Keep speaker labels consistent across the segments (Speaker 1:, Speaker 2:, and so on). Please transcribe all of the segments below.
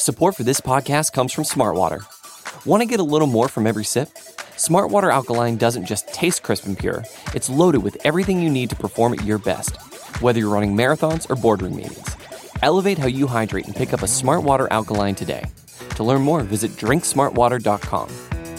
Speaker 1: Support for this podcast comes from Smartwater. Want to get a little more from every sip? Smartwater Alkaline doesn't just taste crisp and pure, it's loaded with everything you need to perform at your best, whether you're running marathons or boardroom meetings. Elevate how you hydrate and pick up a Smartwater Alkaline today. To learn more, visit drinksmartwater.com.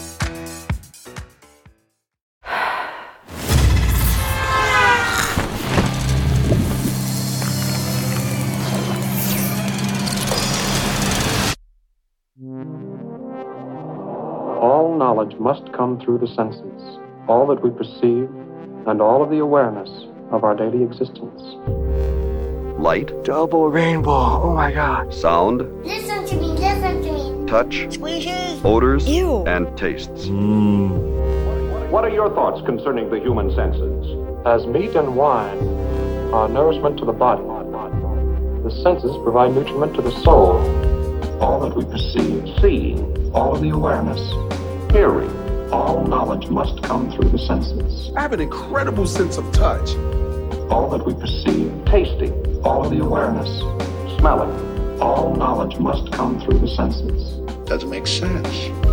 Speaker 2: All knowledge must come through the senses, all that we perceive, and all of the awareness of our daily existence.
Speaker 3: Light.
Speaker 4: Double rainbow. Oh my God.
Speaker 3: Sound.
Speaker 5: Listen to me, listen to me.
Speaker 3: Touch.
Speaker 5: Squishes.
Speaker 3: Odors.
Speaker 5: Ew.
Speaker 3: And tastes.
Speaker 6: What are your thoughts concerning the human senses?
Speaker 2: As meat and wine are nourishment to the body, the senses provide nutriment to the soul. All that we perceive,
Speaker 6: Seeing,
Speaker 2: all of the awareness,
Speaker 6: hearing,
Speaker 2: all knowledge must come through the senses.
Speaker 4: I have an incredible sense of touch.
Speaker 2: All that we perceive,
Speaker 6: tasting,
Speaker 2: all of the awareness,
Speaker 6: smelling.
Speaker 2: all knowledge must come through the senses.
Speaker 7: Doesn't make sense.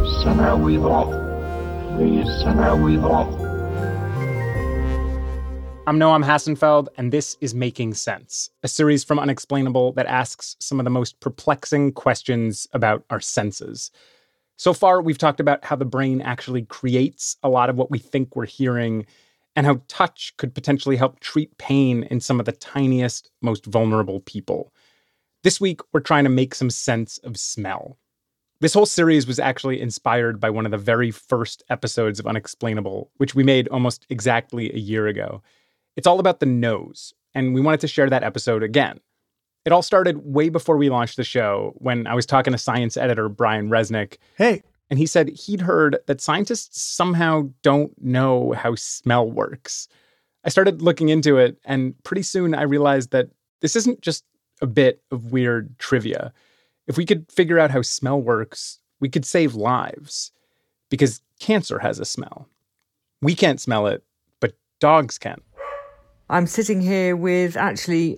Speaker 8: I'm Noam Hassenfeld, and this is Making Sense, a series from Unexplainable that asks some of the most perplexing questions about our senses. So far, we've talked about how the brain actually creates a lot of what we think we're hearing, and how touch could potentially help treat pain in some of the tiniest, most vulnerable people. This week, we're trying to make some sense of smell. This whole series was actually inspired by one of the very first episodes of Unexplainable, which we made almost exactly a year ago. It's all about the nose, and we wanted to share that episode again. It all started way before we launched the show, when I was talking to science editor Brian Resnick.
Speaker 9: Hey.
Speaker 8: And he said he'd heard that scientists somehow don't know how smell works. I started looking into it, and pretty soon I realized that this isn't just a bit of weird trivia. If we could figure out how smell works, we could save lives. Because cancer has a smell. We can't smell it, but dogs can.
Speaker 10: I'm sitting here with actually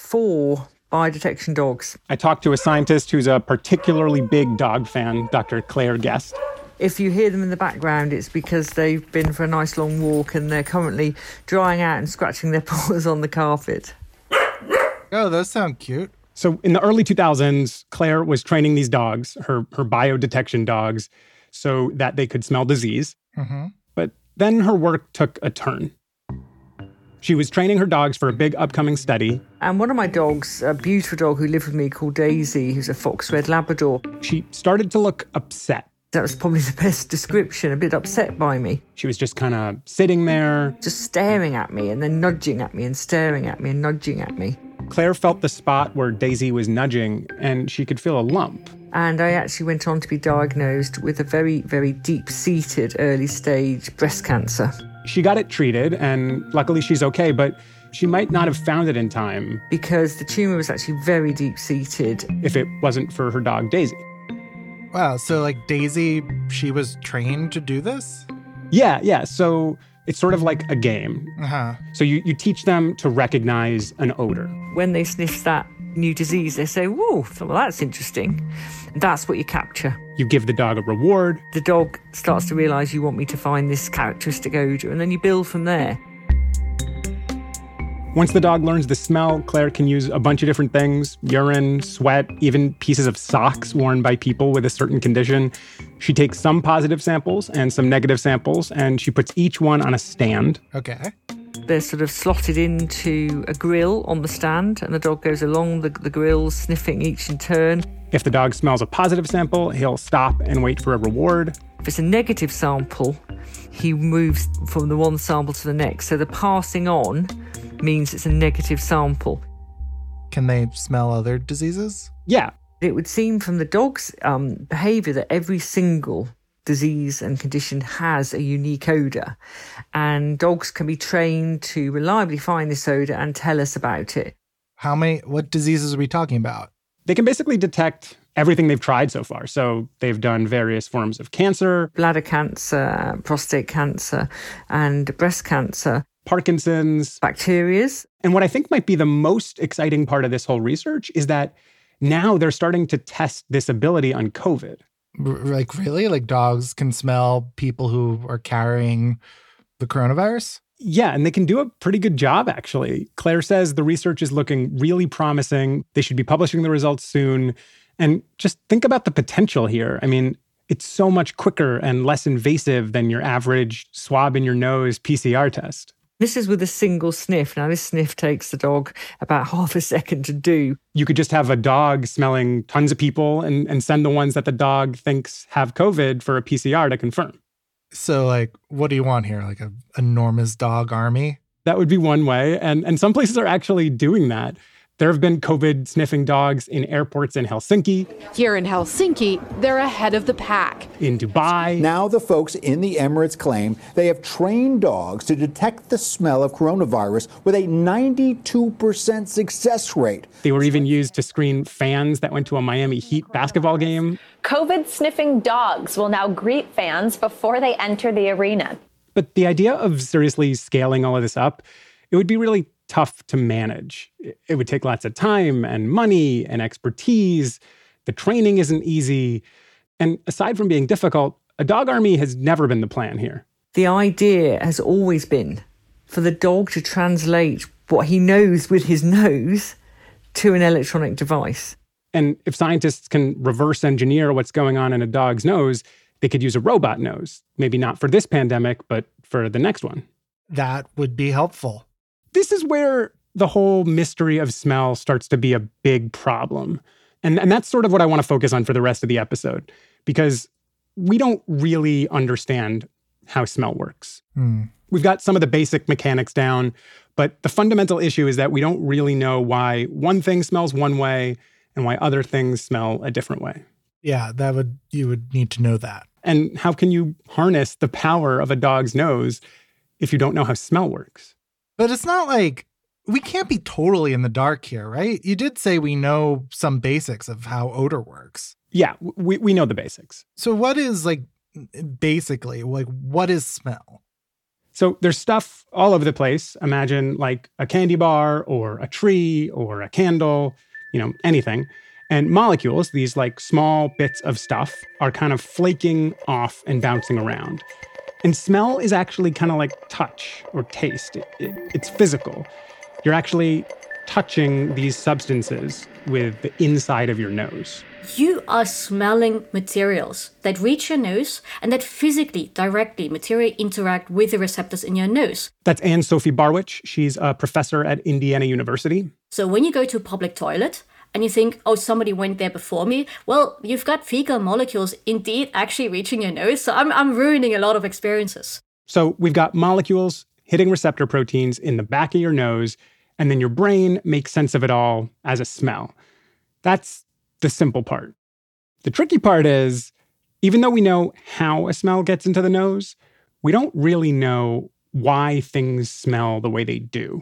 Speaker 10: 4 biodetection dogs.
Speaker 8: I talked to a scientist who's a particularly big dog fan, Dr. Claire Guest.
Speaker 10: If you hear them in the background, it's because they've been for a nice long walk and they're currently drying out and scratching their paws on the carpet.
Speaker 9: Oh, those sound cute.
Speaker 8: So in the early 2000s, Claire was training these dogs, her biodetection dogs, so that they could smell disease.
Speaker 9: Mm-hmm.
Speaker 8: But then her work took a turn. She was training her dogs for a big upcoming study.
Speaker 10: And one of my dogs, a beautiful dog who lived with me called Daisy, who's a fox red Labrador.
Speaker 8: She started to look upset.
Speaker 10: That was probably the best description, a bit upset by me.
Speaker 8: She was just kind of sitting there.
Speaker 10: Just staring at me and then nudging at me and staring at me and nudging at me.
Speaker 8: Claire felt the spot where Daisy was nudging, and she could feel a lump.
Speaker 10: And I actually went on to be diagnosed with a very, very deep-seated early-stage breast cancer.
Speaker 8: She got it treated, and luckily she's okay, but she might not have found it in time.
Speaker 10: Because the tumor was actually very deep-seated.
Speaker 8: If it wasn't for her dog, Daisy.
Speaker 9: Wow, so like Daisy, she was trained to do this?
Speaker 8: Yeah. So it's sort of like a game.
Speaker 9: Uh-huh.
Speaker 8: So you teach them to recognize an odor.
Speaker 10: When they sniff that new disease, they say, whoa, well, that's interesting. That's what you capture.
Speaker 8: You give the dog a reward.
Speaker 10: The dog starts to realise you want me to find this characteristic odour, and then you build from there.
Speaker 8: Once the dog learns the smell, Claire can use a bunch of different things: urine, sweat, even pieces of socks worn by people with a certain condition. She takes some positive samples and some negative samples, and she puts each one on a stand.
Speaker 9: Okay.
Speaker 10: They're sort of slotted into a grill on the stand, and the dog goes along the grill, sniffing each in turn.
Speaker 8: If the dog smells a positive sample, he'll stop and wait for a reward.
Speaker 10: If it's a negative sample, he moves from the one sample to the next. So the passing on means it's a negative sample.
Speaker 9: Can they smell other diseases?
Speaker 8: Yeah.
Speaker 10: It would seem from the dog's behaviour that every single disease and condition has a unique odour. And dogs can be trained to reliably find this odour and tell us about it.
Speaker 9: What diseases are we talking about?
Speaker 8: They can basically detect everything they've tried so far. So they've done various forms of cancer.
Speaker 10: Bladder cancer, prostate cancer, and breast cancer.
Speaker 8: Parkinson's.
Speaker 10: Bacterias.
Speaker 8: And what I think might be the most exciting part of this whole research is that now they're starting to test this ability on COVID.
Speaker 9: Like, really? Like, dogs can smell people who are carrying the coronavirus?
Speaker 8: Yeah, and they can do a pretty good job, actually. Claire says the research is looking really promising. They should be publishing the results soon. And just think about the potential here. I mean, it's so much quicker and less invasive than your average swab in your nose PCR test.
Speaker 10: This is with a single sniff. Now, this sniff takes the dog about half a second to do.
Speaker 8: You could just have a dog smelling tons of people and send the ones that the dog thinks have COVID for a PCR to confirm.
Speaker 9: So, like, what do you want here? Like an enormous dog army?
Speaker 8: That would be one way. And some places are actually doing that. There have been COVID sniffing dogs in airports in Helsinki.
Speaker 7: Here in Helsinki, they're ahead of the pack.
Speaker 8: In Dubai.
Speaker 11: Now the folks in the Emirates claim they have trained dogs to detect the smell of coronavirus with a 92% success rate.
Speaker 8: They were even used to screen fans that went to a Miami Heat basketball game.
Speaker 12: COVID-sniffing dogs will now greet fans before they enter the arena.
Speaker 8: But the idea of seriously scaling all of this up, it would be really tough to manage. It would take lots of time and money and expertise. The training isn't easy. And aside from being difficult, a dog army has never been the plan here.
Speaker 10: The idea has always been for the dog to translate what he knows with his nose to an electronic device.
Speaker 8: And if scientists can reverse engineer what's going on in a dog's nose, they could use a robot nose. Maybe not for this pandemic, but for the next one.
Speaker 9: That would be helpful.
Speaker 8: This is where the whole mystery of smell starts to be a big problem. And that's sort of what I want to focus on for the rest of the episode, because we don't really understand how smell works. We've got some of the basic mechanics down, but the fundamental issue is that we don't really know why one thing smells one way and why other things smell a different way.
Speaker 9: Yeah, you would need to know that.
Speaker 8: And how can you harness the power of a dog's nose if you don't know how smell works?
Speaker 9: But it's not like we can't be totally in the dark here, right? You did say we know some basics of how odor works.
Speaker 8: Yeah, we know the basics.
Speaker 9: So what is basically what is smell?
Speaker 8: So there's stuff all over the place. Imagine like a candy bar or a tree or a candle, anything. And molecules, these like small bits of stuff, are kind of flaking off and bouncing around. And smell is actually kind of like touch or taste. It's physical. You're actually touching these substances with the inside of your nose.
Speaker 13: You are smelling materials that reach your nose and that physically, directly, materially interact with the receptors in your nose.
Speaker 8: That's Anne-Sophie Barwich. She's a professor at Indiana University.
Speaker 13: So when you go to a public toilet, and you think, oh, somebody went there before me. Well, you've got fecal molecules indeed actually reaching your nose. So I'm ruining a lot of experiences.
Speaker 8: So we've got molecules hitting receptor proteins in the back of your nose, and then your brain makes sense of it all as a smell. That's the simple part. The tricky part is, even though we know how a smell gets into the nose, we don't really know why things smell the way they do.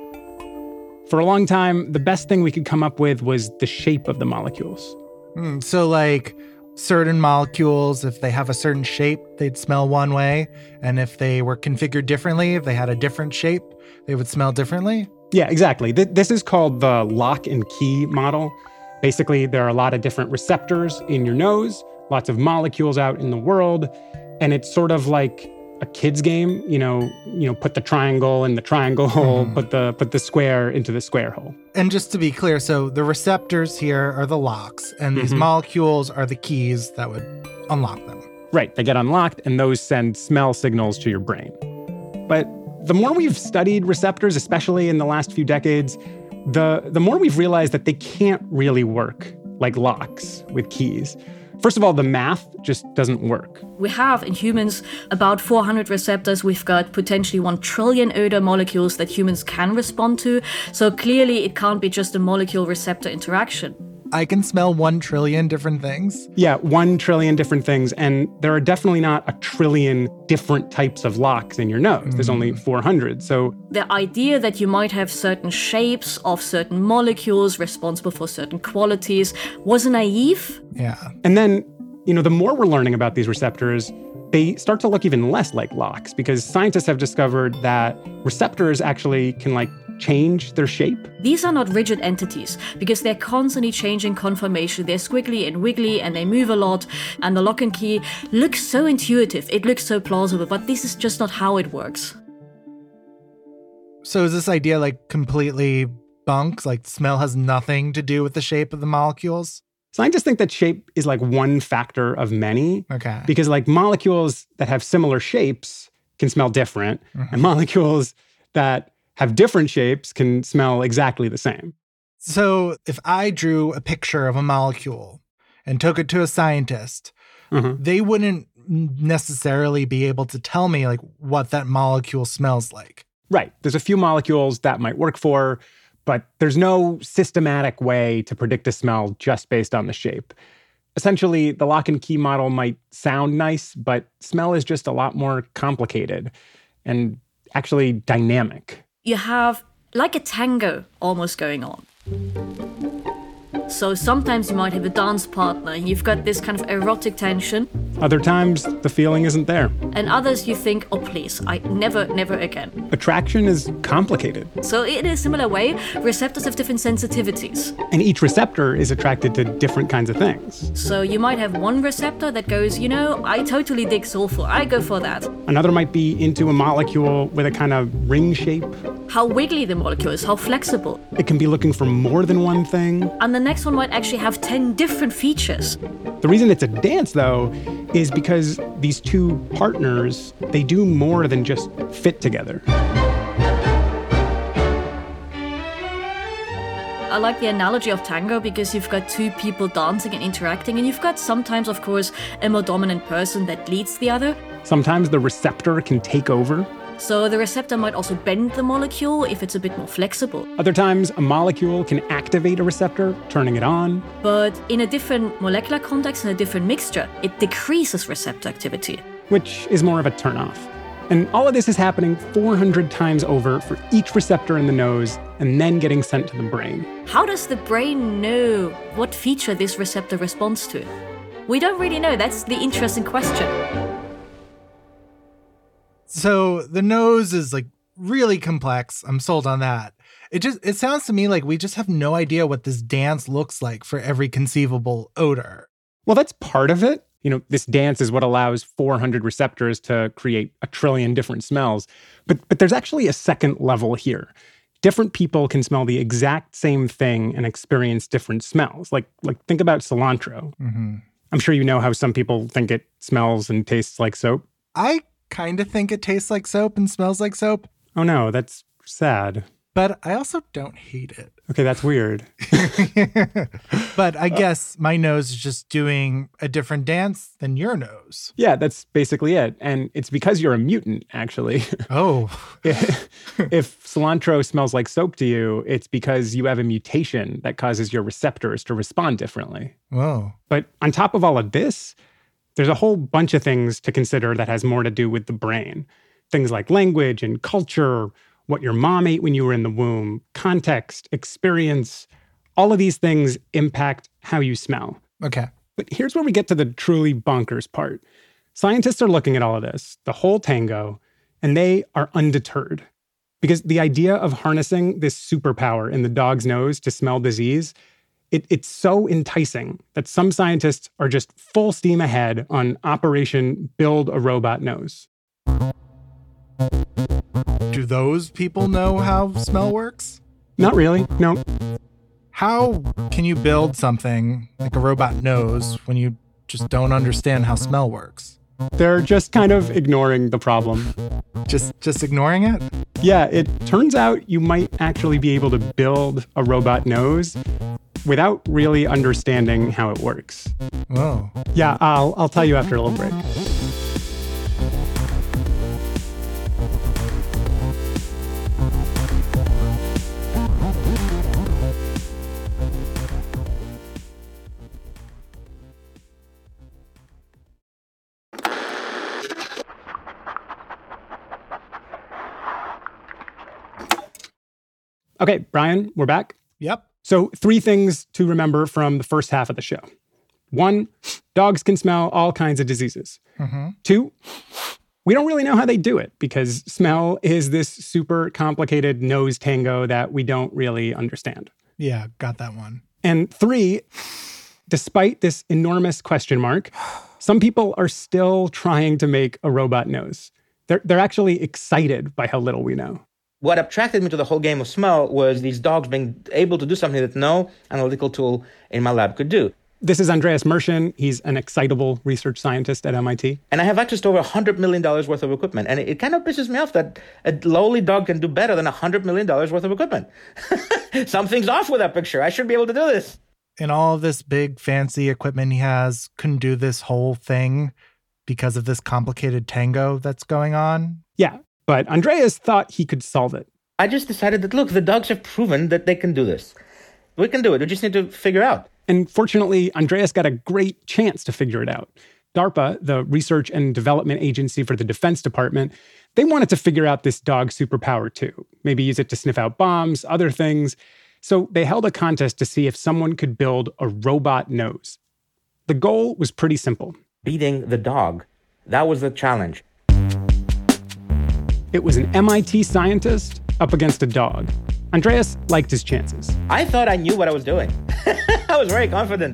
Speaker 8: For a long time, the best thing we could come up with was the shape of the molecules.
Speaker 9: So like certain molecules, if they have a certain shape, they'd smell one way. And if they were configured differently, if they had a different shape, they would smell differently?
Speaker 8: Yeah, exactly. This is called the lock and key model. Basically, there are a lot of different receptors in your nose, lots of molecules out in the world. And it's sort of like a kid's game, put the triangle in the triangle hole, put the square into the square hole.
Speaker 9: And just to be clear, so the receptors here are the locks, and these molecules are the keys that would unlock them.
Speaker 8: Right, they get unlocked, and those send smell signals to your brain. But the more we've studied receptors, especially in the last few decades, the more we've realized that they can't really work like locks with keys. First of all, the math just doesn't work.
Speaker 13: We have in humans about 400 receptors. We've got potentially 1 trillion odor molecules that humans can respond to. So clearly it can't be just a molecule-receptor interaction.
Speaker 9: I can smell 1 trillion different things?
Speaker 8: Yeah, 1 trillion different things. And there are definitely not 1 trillion different types of locks in your nose. There's only 400. So
Speaker 13: the idea that you might have certain shapes of certain molecules responsible for certain qualities was naive.
Speaker 9: Yeah.
Speaker 8: And then, the more we're learning about these receptors, they start to look even less like locks, because scientists have discovered that receptors actually can change their shape?
Speaker 13: These are not rigid entities because they're constantly changing conformation. They're squiggly and wiggly and they move a lot. And the lock and key looks so intuitive. It looks so plausible, but this is just not how it works.
Speaker 9: So is this idea like completely bunk? Like smell has nothing to do with the shape of the molecules?
Speaker 8: Scientists think that shape is like one factor of many.
Speaker 9: Okay.
Speaker 8: Because like molecules that have similar shapes can smell different, and molecules that have different shapes can smell exactly the same.
Speaker 9: So if I drew a picture of a molecule and took it to a scientist, they wouldn't necessarily be able to tell me like what that molecule smells like.
Speaker 8: Right. There's a few molecules that might work for, but there's no systematic way to predict a smell just based on the shape. Essentially, the lock and key model might sound nice, but smell is just a lot more complicated and actually dynamic.
Speaker 13: You have like a tango almost going on. So sometimes you might have a dance partner and you've got this kind of erotic tension.
Speaker 8: Other times, the feeling isn't there.
Speaker 13: And others you think, oh please, I never again.
Speaker 8: Attraction is complicated.
Speaker 13: So in a similar way, receptors have different sensitivities.
Speaker 8: And each receptor is attracted to different kinds of things.
Speaker 13: So you might have one receptor that goes, you know, I totally dig sulfur, I go for that.
Speaker 8: Another might be into a molecule with a kind of ring shape.
Speaker 13: How wiggly the molecule is, how flexible.
Speaker 8: It can be looking for more than one thing.
Speaker 13: And the next one might actually have 10 different features.
Speaker 8: The reason it's a dance, though, is because these two partners, they do more than just fit together.
Speaker 13: I like the analogy of tango because you've got two people dancing and interacting, and you've got sometimes, of course, a more dominant person that leads the other.
Speaker 8: Sometimes the receptor can take over.
Speaker 13: So the receptor might also bend the molecule if it's a bit more flexible.
Speaker 8: Other times, a molecule can activate a receptor, turning it on.
Speaker 13: But in a different molecular context, in a different mixture, it decreases receptor activity.
Speaker 8: Which is more of a turnoff. And all of this is happening 400 times over for each receptor in the nose and then getting sent to the brain.
Speaker 13: How does the brain know what feature this receptor responds to? We don't really know. That's the interesting question.
Speaker 9: So the nose is like really complex. I'm sold on that. It sounds to me like we just have no idea what this dance looks like for every conceivable odor.
Speaker 8: Well, that's part of it. You know, this dance is what allows 400 receptors to create a trillion different smells. But there's actually a second level here. Different people can smell the exact same thing and experience different smells. Like think about cilantro. I'm sure you know how some people think it smells and tastes like soap.
Speaker 9: I kind of think it tastes like soap and smells like soap.
Speaker 8: Oh no, that's sad.
Speaker 9: But I also don't hate it.
Speaker 8: Okay, that's weird.
Speaker 9: But I guess my nose is just doing a different dance than your nose.
Speaker 8: Yeah, that's basically it. And it's because you're a mutant, actually.
Speaker 9: Oh.
Speaker 8: If cilantro smells like soap to you, it's because you have a mutation that causes your receptors to respond differently.
Speaker 9: Whoa.
Speaker 8: But on top of all of this, there's a whole bunch of things to consider that has more to do with the brain. Things like language and culture, what your mom ate when you were in the womb, context, experience. All of these things impact how you smell.
Speaker 9: Okay.
Speaker 8: But here's where we get to the truly bonkers part. Scientists are looking at all of this, the whole tango, and they are undeterred. Because the idea of harnessing this superpower in the dog's nose to smell disease, it's so enticing that some scientists are just full steam ahead on Operation Build a Robot Nose.
Speaker 9: Do those people know how smell works?
Speaker 8: Not really, no.
Speaker 9: How can you build something like a robot nose when you just don't understand how smell works?
Speaker 8: They're just kind of ignoring the problem.
Speaker 9: Just ignoring it?
Speaker 8: Yeah, it turns out you might actually be able to build a robot nose without really understanding how it works.
Speaker 9: Whoa.
Speaker 8: Yeah, I'll tell you after a little break. Okay, Brian, we're back.
Speaker 9: Yep.
Speaker 8: So 3 things to remember from the first half of the show. 1, dogs can smell all kinds of diseases. 2, We don't really know how they do it because smell is this super complicated nose tango that we don't really understand.
Speaker 9: Yeah, got that one.
Speaker 8: And 3, despite this enormous question mark, some people are still trying to make a robot nose. They're actually excited by how little we know.
Speaker 14: What attracted me to the whole game of smell was these dogs being able to do something that no analytical tool in my lab could do.
Speaker 8: This is Andreas Merschen. He's an excitable research scientist at MIT.
Speaker 14: And I have access to over $100 million worth of equipment. And it kind of pisses me off that a lowly dog can do better than $100 million worth of equipment. Something's off with that picture. I should be able to do this.
Speaker 9: And all of this big fancy equipment he has couldn't do this whole thing because of this complicated tango that's going on?
Speaker 8: Yeah, but Andreas thought he could solve it.
Speaker 14: I just decided that, look, the dogs have proven that they can do this. We can do it. We just need to figure out.
Speaker 8: And fortunately, Andreas got a great chance to figure it out. DARPA, the Research and Development Agency for the Defense Department, they wanted to figure out this dog superpower too. Maybe use it to sniff out bombs, other things. So they held a contest to see if someone could build a robot nose. The goal was pretty simple.
Speaker 14: Beating the dog. That was the challenge.
Speaker 8: It was an MIT scientist up against a dog. Andreas liked his chances.
Speaker 14: I thought I knew what I was doing. I was very confident.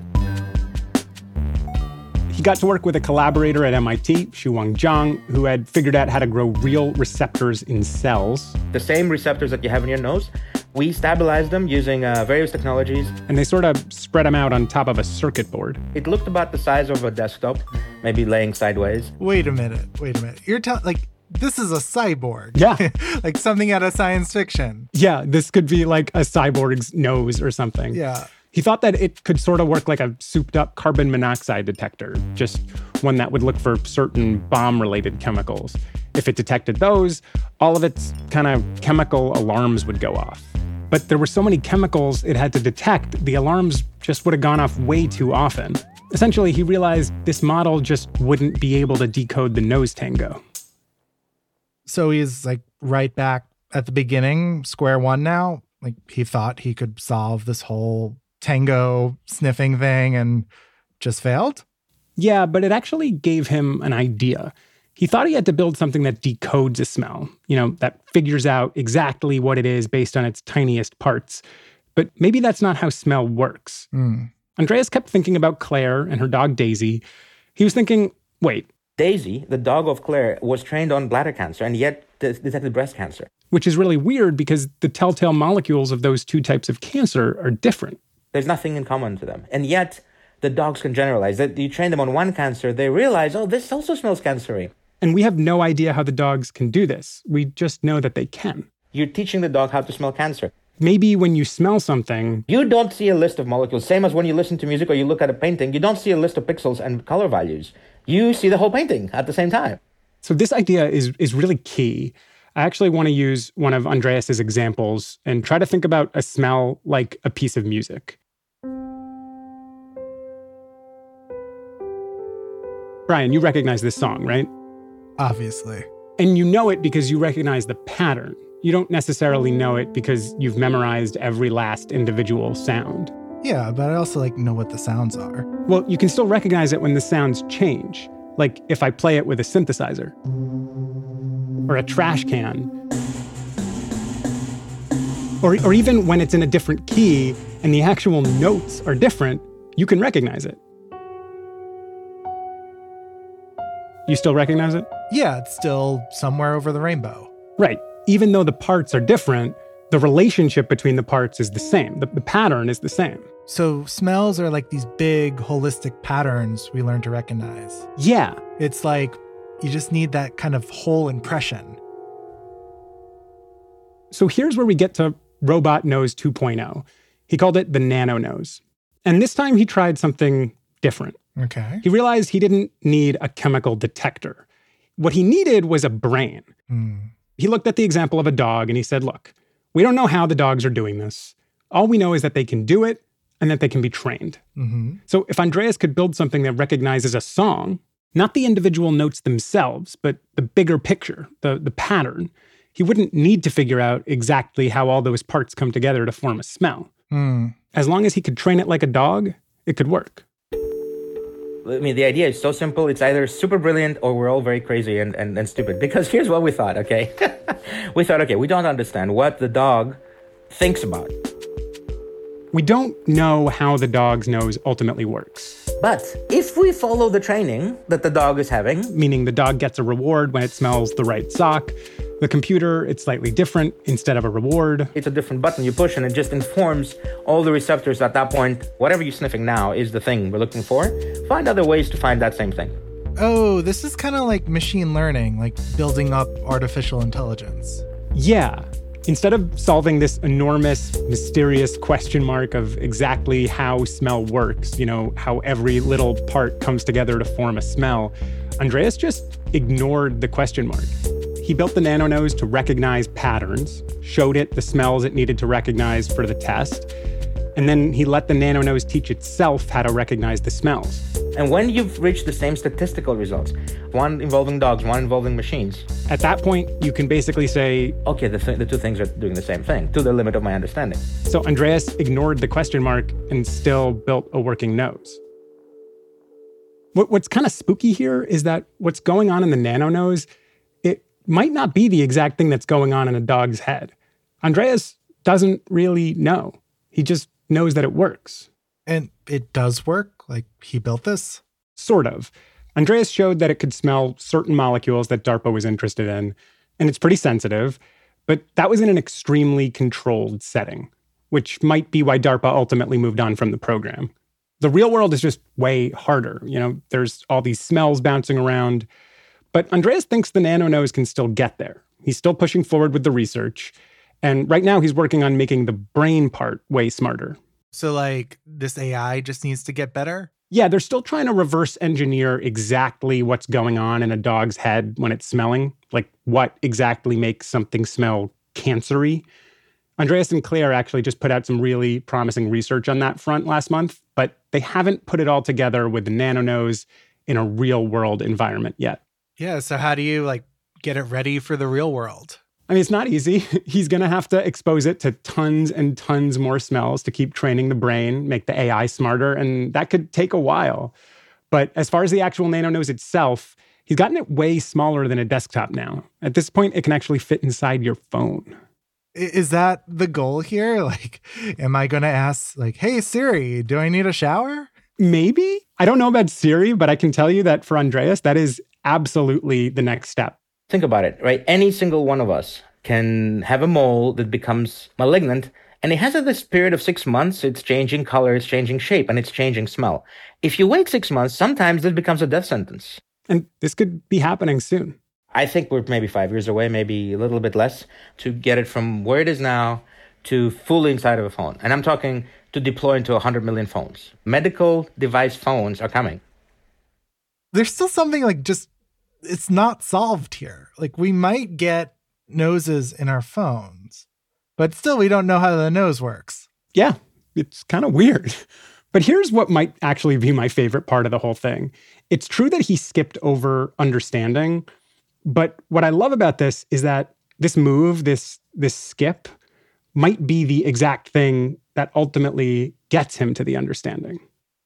Speaker 8: He got to work with a collaborator at MIT, Shuang Zhang, who had figured out how to grow real receptors in cells.
Speaker 14: The same receptors that you have in your nose, we stabilized them using various technologies.
Speaker 8: And they sort of spread them out on top of a circuit board.
Speaker 14: It looked about the size of a desktop, maybe laying sideways.
Speaker 9: Wait a minute. You're telling, this is a cyborg.
Speaker 8: Yeah.
Speaker 9: Like something out of science fiction.
Speaker 8: Yeah, this could be like a cyborg's nose or something.
Speaker 9: Yeah.
Speaker 8: He thought that it could sort of work like a souped-up carbon monoxide detector, just one that would look for certain bomb-related chemicals. If it detected those, all of its kind of chemical alarms would go off. But there were so many chemicals it had to detect, the alarms just would have gone off way too often. Essentially, he realized this model just wouldn't be able to decode the nose tango.
Speaker 9: So he's like right back at the beginning, square one now. Like he thought he could solve this whole tango sniffing thing and just failed?
Speaker 8: Yeah, but it actually gave him an idea. He thought he had to build something that decodes a smell, that figures out exactly what it is based on its tiniest parts. But maybe that's not how smell works. Andreas kept thinking about Claire and her dog Daisy. He was thinking, wait.
Speaker 14: Daisy, the dog of Claire, was trained on bladder cancer and yet detected breast cancer.
Speaker 8: Which is really weird because the telltale molecules of those two types of cancer are different.
Speaker 14: There's nothing in common to them. And yet, the dogs can generalize. That you train them on one cancer, they realize, oh, this also smells cancery.
Speaker 8: And we have no idea how the dogs can do this. We just know that they can.
Speaker 14: You're teaching the dog how to smell cancer.
Speaker 8: Maybe when you smell something...
Speaker 14: You don't see a list of molecules. Same as when you listen to music or you look at a painting. You don't see a list of pixels and color values. You see the whole painting at the same time.
Speaker 8: So this idea is really key. I actually want to use one of Andreas's examples and try to think about a smell like a piece of music. Brian, you recognize this song, right?
Speaker 9: Obviously.
Speaker 8: And you know it because you recognize the pattern. You don't necessarily know it because you've memorized every last individual sound.
Speaker 9: Yeah, but I also know what the sounds are.
Speaker 8: Well, you can still recognize it when the sounds change. Like if I play it with a synthesizer or a trash can. Or even when it's in a different key and the actual notes are different, you can recognize it. You still recognize it?
Speaker 9: Yeah, it's still somewhere over the rainbow.
Speaker 8: Right. Even though the parts are different, the relationship between the parts is the same. The pattern is the same.
Speaker 9: So smells are like these big holistic patterns we learn to recognize.
Speaker 8: Yeah.
Speaker 9: It's like you just need that kind of whole impression.
Speaker 8: So here's where we get to Robot Nose 2.0. He called it the Nano Nose. And this time he tried something different.
Speaker 9: Okay.
Speaker 8: He realized he didn't need a chemical detector. What he needed was a brain. He looked at the example of a dog and he said, look, we don't know how the dogs are doing this. All we know is that they can do it and that they can be trained. So if Andreas could build something that recognizes a song, not the individual notes themselves, but the bigger picture, the pattern, he wouldn't need to figure out exactly how all those parts come together to form a smell. As long as he could train it like a dog, it could work.
Speaker 14: I mean, the idea is so simple. It's either super brilliant or we're all very crazy and stupid. Because here's what we thought, okay? We thought, okay, we don't understand what the dog thinks about.
Speaker 8: We don't know how the dog's nose ultimately works.
Speaker 14: But if we follow the training that the dog is having,
Speaker 8: meaning the dog gets a reward when it smells the right sock, the computer, it's slightly different. Instead of a reward,
Speaker 14: it's a different button you push and it just informs all the receptors at that point. Whatever you're sniffing now is the thing we're looking for. Find other ways to find that same thing.
Speaker 9: Oh, this is kind of like machine learning, like building up artificial intelligence.
Speaker 8: Yeah. Instead of solving this enormous, mysterious question mark of exactly how smell works, how every little part comes together to form a smell, Andreas just ignored the question mark. He built the NanoNose to recognize patterns, showed it the smells it needed to recognize for the test, and then he let the NanoNose teach itself how to recognize the smells.
Speaker 14: And when you've reached the same statistical results, one involving dogs, one involving machines,
Speaker 8: at that point, you can basically say,
Speaker 14: okay, the two things are doing the same thing, to the limit of my understanding.
Speaker 8: So Andreas ignored the question mark and still built a working nose. What's kind of spooky here is that what's going on in the NanoNose, it might not be the exact thing that's going on in a dog's head. Andreas doesn't really know. He just knows that it works.
Speaker 9: And it does work? Like, he built this?
Speaker 8: Sort of. Andreas showed that it could smell certain molecules that DARPA was interested in, and it's pretty sensitive, but that was in an extremely controlled setting, which might be why DARPA ultimately moved on from the program. The real world is just way harder. There's all these smells bouncing around, but Andreas thinks the NanoNose can still get there. He's still pushing forward with the research, and right now he's working on making the brain part way smarter.
Speaker 9: So, this AI just needs to get better?
Speaker 8: Yeah, they're still trying to reverse engineer exactly what's going on in a dog's head when it's smelling, like what exactly makes something smell cancery. Andreas and Claire actually just put out some really promising research on that front last month, but they haven't put it all together with the NanoNose in a real-world environment yet.
Speaker 9: Yeah, so how do you, get it ready for the real world?
Speaker 8: I mean, it's not easy. He's going to have to expose it to tons and tons more smells to keep training the brain, make the AI smarter, and that could take a while. But as far as the actual NanoNose itself, he's gotten it way smaller than a desktop now. At this point, it can actually fit inside your phone.
Speaker 9: Is that the goal here? Am I going to ask, hey, Siri, do I need a shower?
Speaker 8: Maybe. I don't know about Siri, but I can tell you that for Andreas, that is absolutely the next step.
Speaker 14: Think about it, right? Any single one of us can have a mole that becomes malignant, and it has this period of 6 months. It's changing color, it's changing shape, and it's changing smell. If you wait 6 months, sometimes this becomes a death sentence.
Speaker 8: And this could be happening soon.
Speaker 14: I think we're maybe 5 years away, maybe a little bit less, to get it from where it is now to fully inside of a phone. And I'm talking to deploy into 100 million phones. Medical device phones are coming.
Speaker 9: There's still something it's not solved here. We might get noses in our phones, but still we don't know how the nose works.
Speaker 8: Yeah, it's kind of weird. But here's what might actually be my favorite part of the whole thing. It's true that he skipped over understanding, but what I love about this is that this move, this skip, might be the exact thing that ultimately gets him to the understanding.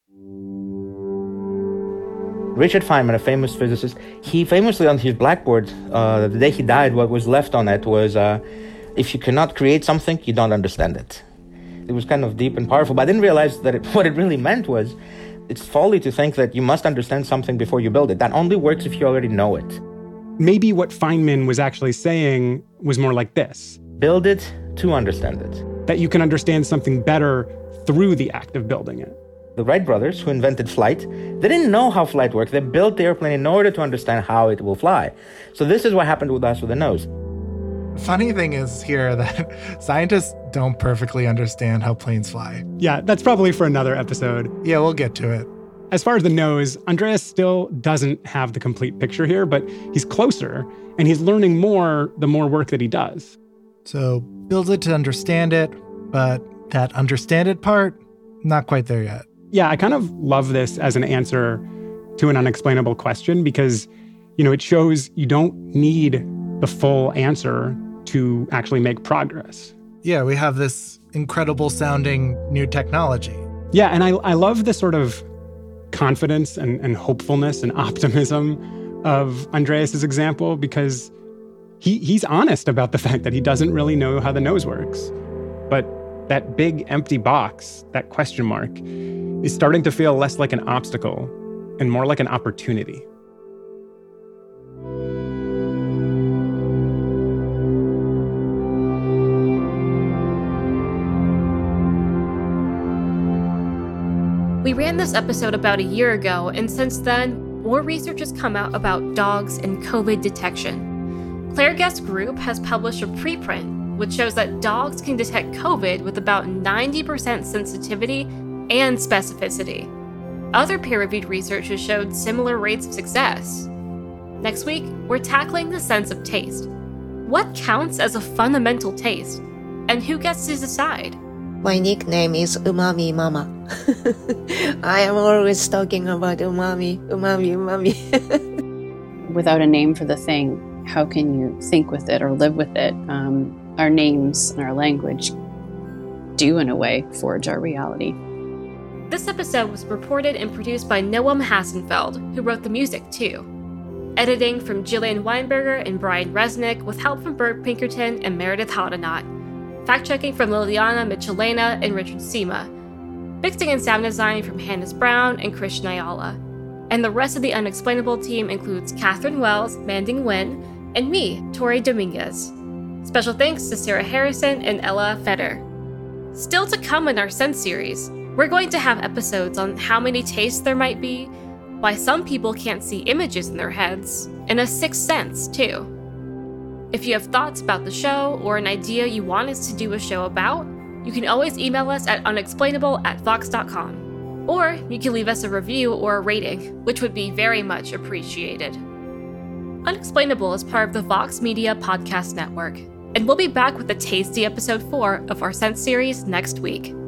Speaker 14: Richard Feynman, a famous physicist, he famously on his blackboard, the day he died, what was left on it was, if you cannot create something, you don't understand it. It was kind of deep and powerful, but I didn't realize that what it really meant was, it's folly to think that you must understand something before you build it. That only works if you already know it.
Speaker 8: Maybe what Feynman was actually saying was more like this.
Speaker 14: Build it to understand it.
Speaker 8: That you can understand something better through the act of building it.
Speaker 14: The Wright brothers, who invented flight, they didn't know how flight worked. They built the airplane in order to understand how it will fly. So this is what happened with us with the nose.
Speaker 9: Funny thing is here that scientists don't perfectly understand how planes fly.
Speaker 8: Yeah, that's probably for another episode.
Speaker 9: Yeah, we'll get to it.
Speaker 8: As far as the nose, Andreas still doesn't have the complete picture here, but he's closer, and he's learning more the more work that he does.
Speaker 9: So build it to understand it, but that understand it part, not quite there yet.
Speaker 8: Yeah, I kind of love this as an answer to an unexplainable question because, it shows you don't need the full answer to actually make progress.
Speaker 9: Yeah, we have this incredible sounding new technology.
Speaker 8: Yeah, and I love the sort of confidence and hopefulness and optimism of Andreas's example, because he's honest about the fact that he doesn't really know how the nose works. But that big empty box, that question mark, is starting to feel less like an obstacle and more like an opportunity.
Speaker 15: We ran this episode about a year ago, and since then, more research has come out about dogs and COVID detection. Claire Guest's group has published a preprint which shows that dogs can detect COVID with about 90% sensitivity and specificity. Other peer-reviewed research has showed similar rates of success. Next week, we're tackling the sense of taste. What counts as a fundamental taste? And who gets to decide?
Speaker 16: My nickname is Umami Mama. I am always talking about umami, umami, umami.
Speaker 17: Without a name for the thing, how can you think with it or live with it? Our names and our language do, in a way, forge our reality.
Speaker 15: This episode was reported and produced by Noam Hassenfeld, who wrote the music too. Editing from Jillian Weinberger and Brian Resnick, with help from Bert Pinkerton and Meredith Hodenot. Fact-checking from Liliana Michelena and Richard Sema. Mixing and sound design from Hannes Brown and Christian Ayala. And the rest of the Unexplainable team includes Catherine Wells, Manding Nguyen, and me, Tori Dominguez. Special thanks to Sarah Harrison and Ella Feder. Still to come in our Sense series, we're going to have episodes on how many tastes there might be, why some people can't see images in their heads, and a sixth sense, too. If you have thoughts about the show or an idea you want us to do a show about, you can always email us at unexplainable@vox.com. Or you can leave us a review or a rating, which would be very much appreciated. Unexplainable is part of the Vox Media Podcast Network, and we'll be back with a tasty episode 4 of our Sense series next week.